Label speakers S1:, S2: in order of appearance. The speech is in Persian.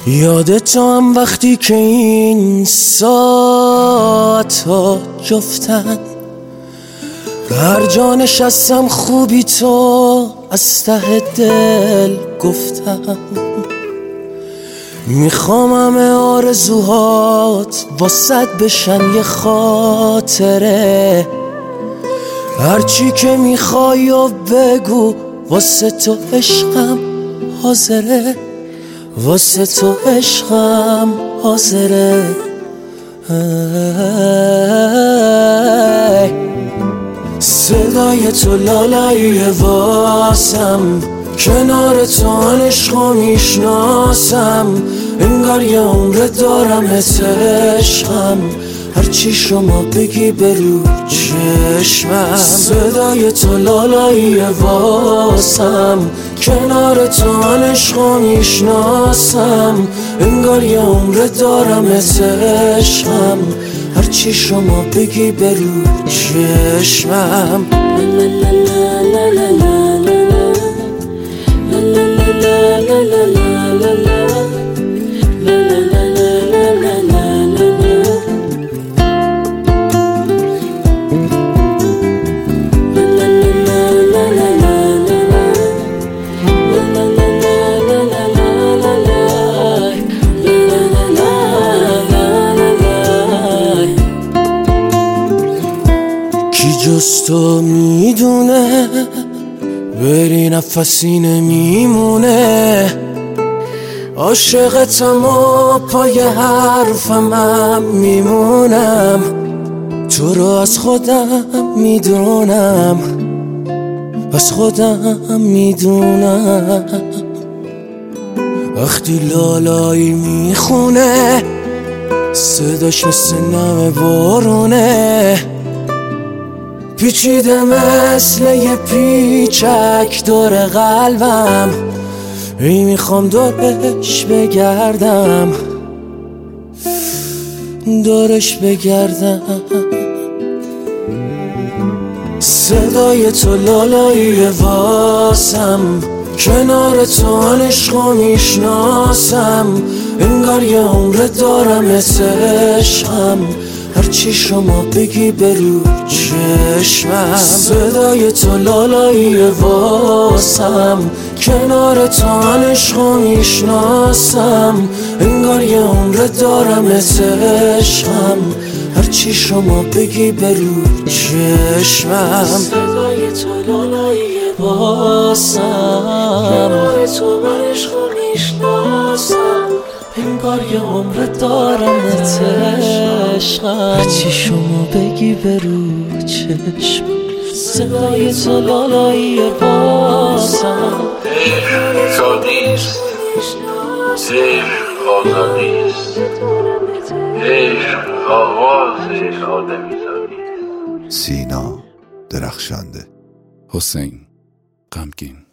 S1: یادت هم وقتی که این ساعت‌ها جفتن، هر جا نشستم خوبی تو از ته دل گفتم. میخوام همه آرزوهات واسد بشن یه خاطره، هرچی که میخوای و بگو، واسه تو عشقم حاضره، واسه تو عشقم حاضره. صدای تو لالایی واسم، کنار تو عشقو میشناسم، انگار یه عمر دارم عشقم، هرچی شما بگی برو چشمم. صدای تو لالایی واسم، کنار تو عشقو میشناسم، انگار یه عمر دارم عشقم، هرچی شما بگی برو چشمم. جز تو میدونه بری نفسی نمیمونه، عاشقتم و پای حرفم میمونم، تو رو از خودم میدونم، از خودم میدونم. وقتی لالایی میخونه صداش مثل نم بارونه، پیچیده مثل یه پیچک دور قلبم، ای میخوام دورش بگردم، دورش بگردم. صدای تو لالایی واسم، کنار تو عشقو میشناسم، انگار یه عمر دارم عشقم، هرچی شما بگی برو چشمم. صدای تو لالایی واسم، کنار تو عشقو میشناسم، انگار یه عمر دارم عشقم، هرچی شما بگی برو چشمم. صدای تو لالایی واسم، کنار تو عشقو میشناسم، انگار یه عمر دارم عشقم، هرچی شما بگی برو چشم. صدای تو لالایی واسم،
S2: عشق شادیست، عشق آزادیست، عشق آواز آدمیزادیست.
S3: سینا درخشنده،
S4: حسین غمگین.